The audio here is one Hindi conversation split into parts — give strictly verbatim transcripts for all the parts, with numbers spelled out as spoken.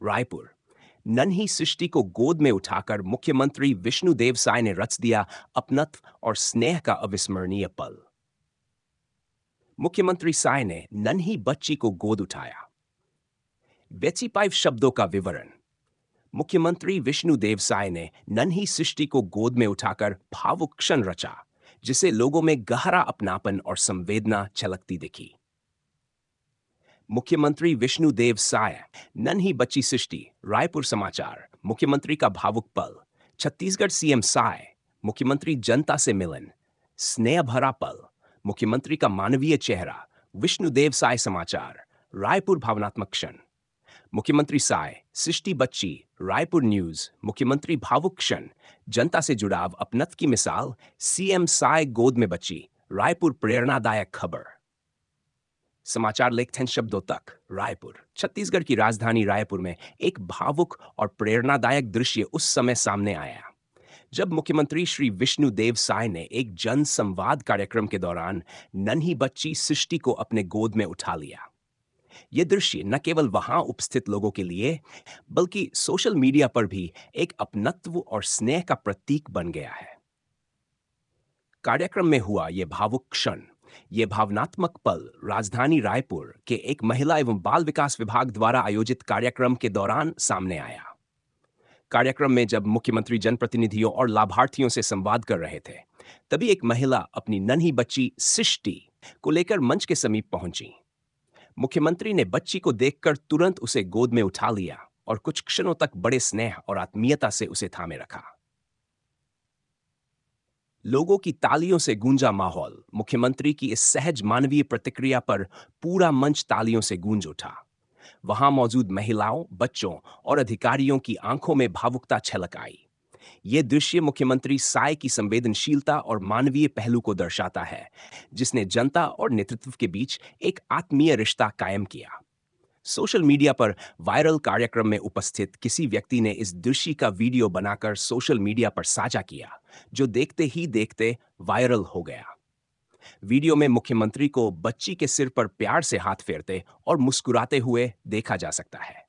रायपुर। नन्ही सृष्टि को गोद में उठाकर मुख्यमंत्री विष्णुदेव साय ने रच दिया अपनत्व और स्नेह का अविस्मरणीय पल। मुख्यमंत्री साय ने नन्ही बच्ची को गोद उठाया। वेचिपाइव शब्दों का विवरण। मुख्यमंत्री विष्णुदेव साय ने नन्ही सृष्टि को गोद में उठाकर भावुक क्षण रचा, जिसे लोगों में गहरा अपनापन और संवेदना छलकती दिखी। मुख्यमंत्री विष्णुदेव साय, नन्ही बच्ची सृष्टि। रायपुर समाचार। मुख्यमंत्री का भावुक पल। छत्तीसगढ़ सीएम साय, मुख्यमंत्री जनता से मिलन। स्नेह भरा पल। मुख्यमंत्री का मानवीय चेहरा। विष्णुदेव साय समाचार। रायपुर भावनात्मक क्षण। मुख्यमंत्री साय, सृष्टि बच्ची। रायपुर न्यूज। मुख्यमंत्री भावुक क्षण। जनता से जुड़ाव, अपनत्व की मिसाल। सीएम साय गोद में बच्ची। रायपुर प्रेरणादायक खबर। समाचार लेखन शब्दों तक। रायपुर। छत्तीसगढ़ की राजधानी रायपुर में एक भावुक और प्रेरणादायक दृश्य उस समय सामने आया जब मुख्यमंत्री श्री विष्णुदेव साय ने एक जन संवाद कार्यक्रम के दौरान नन्ही बच्ची सृष्टि को अपने गोद में उठा लिया। यह दृश्य न केवल वहां उपस्थित लोगों के लिए बल्कि सोशल मीडिया पर भी एक अपनत्व और स्नेह का प्रतीक बन गया है। कार्यक्रम में हुआ यह भावुक क्षण, यह भावनात्मक पल राजधानी रायपुर के एक महिला एवं बाल विकास विभाग द्वारा आयोजित कार्यक्रम के दौरान सामने आया। कार्यक्रम में जब मुख्यमंत्री जनप्रतिनिधियों और लाभार्थियों से संवाद कर रहे थे, तभी एक महिला अपनी नन्ही बच्ची सृष्टि को लेकर मंच के समीप पहुंची। मुख्यमंत्री ने बच्ची को देखकर तुरंत उसे गोद में उठा लिया और कुछ क्षणों तक बड़े स्नेह और आत्मीयता से उसे थामे रखा। लोगों की तालियों से गूंजा माहौल। मुख्यमंत्री की इस सहज मानवीय प्रतिक्रिया पर पूरा मंच तालियों से गूंज उठा। वहां मौजूद महिलाओं, बच्चों और अधिकारियों की आंखों में भावुकता छलक आई। यह दृश्य मुख्यमंत्री साय की संवेदनशीलता और मानवीय पहलू को दर्शाता है, जिसने जनता और नेतृत्व के बीच एक आत्मीय रिश्ता कायम किया। सोशल मीडिया पर वायरल कार्यक्रम में उपस्थित किसी व्यक्ति ने इस दृश्य का वीडियो बनाकर सोशल मीडिया पर साझा किया, जो देखते ही देखते वायरल हो गया। वीडियो में मुख्यमंत्री को बच्ची के सिर पर प्यार से हाथ फेरते और मुस्कुराते हुए देखा जा सकता है।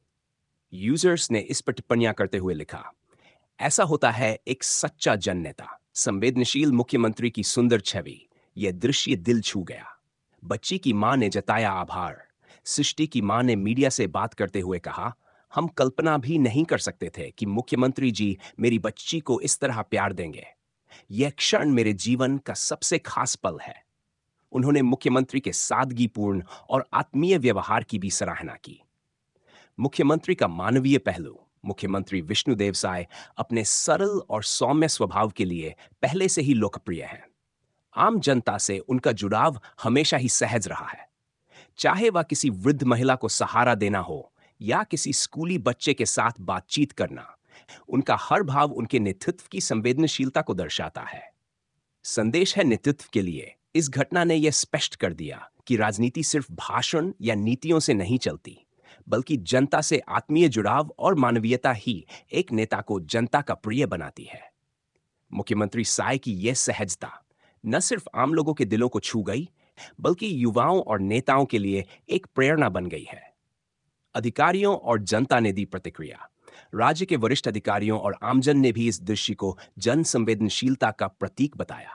यूजर्स ने इस पर टिप्पणियां करते हुए लिखा, ऐसा होता है एक सच्चा जननेता। संवेदनशील मुख्यमंत्री की सुंदर छवि। यह दृश्य दिल छू गया। बच्ची की मां ने जताया आभार। सृष्टि की मां ने मीडिया से बात करते हुए कहा, हम कल्पना भी नहीं कर सकते थे कि मुख्यमंत्री जी मेरी बच्ची को इस तरह प्यार देंगे। यह क्षण मेरे जीवन का सबसे खास पल है। उन्होंने मुख्यमंत्री के सादगीपूर्ण और आत्मीय व्यवहार की भी सराहना की। मुख्यमंत्री का मानवीय पहलू। मुख्यमंत्री विष्णुदेव साय अपने सरल और सौम्य स्वभाव के लिए पहले से ही लोकप्रिय हैं। आम जनता से उनका जुड़ाव हमेशा ही सहज रहा है। चाहे वह किसी वृद्ध महिला को सहारा देना हो या किसी स्कूली बच्चे के साथ बातचीत करना, उनका हर भाव उनके नेतृत्व की संवेदनशीलता को दर्शाता है। संदेश है नेतृत्व के लिए। इस घटना ने यह स्पष्ट कर दिया कि राजनीति सिर्फ भाषण या नीतियों से नहीं चलती, बल्कि जनता से आत्मीय जुड़ाव और मानवीयता ही एक नेता को जनता का प्रिय बनाती है। मुख्यमंत्री साय की यह सहजता न सिर्फ आम लोगों के दिलों को छू गई, बल्कि युवाओं और नेताओं के लिए एक प्रेरणा बन गई है। अधिकारियों और जनता ने दी प्रतिक्रिया। राज्य के वरिष्ठ अधिकारियों और आमजन ने भी इस दृश्य को जन संवेदनशीलता का प्रतीक बताया।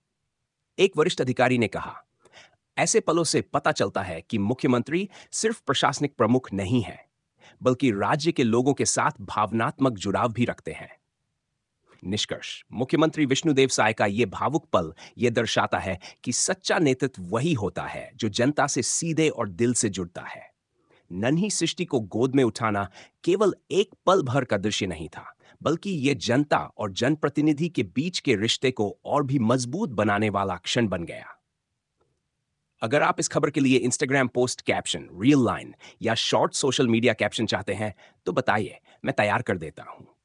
एक वरिष्ठ अधिकारी ने कहा, ऐसे पलों से पता चलता है कि मुख्यमंत्री सिर्फ प्रशासनिक प्रमुख नहीं है, बल्कि राज्य के लोगों के साथ भावनात्मक जुड़ाव भी रखते हैं। निष्कर्ष, मुख्यमंत्री विष्णुदेव साय का यह भावुक पल यह दर्शाता है कि सच्चा नेतृत्व वही होता है जो जनता से सीधे और दिल से जुड़ता है। नन्ही सृष्टि को गोद में उठाना केवल एक पल भर का दृश्य नहीं था, बल्कि यह जनता और जनप्रतिनिधि के बीच के रिश्ते को और भी मजबूत बनाने वाला क्षण बन गया। अगर आप इस खबर के लिए Instagram post caption, reel line या शॉर्ट सोशल मीडिया कैप्शन चाहते हैं तो बताइए, मैं तैयार कर देता हूं।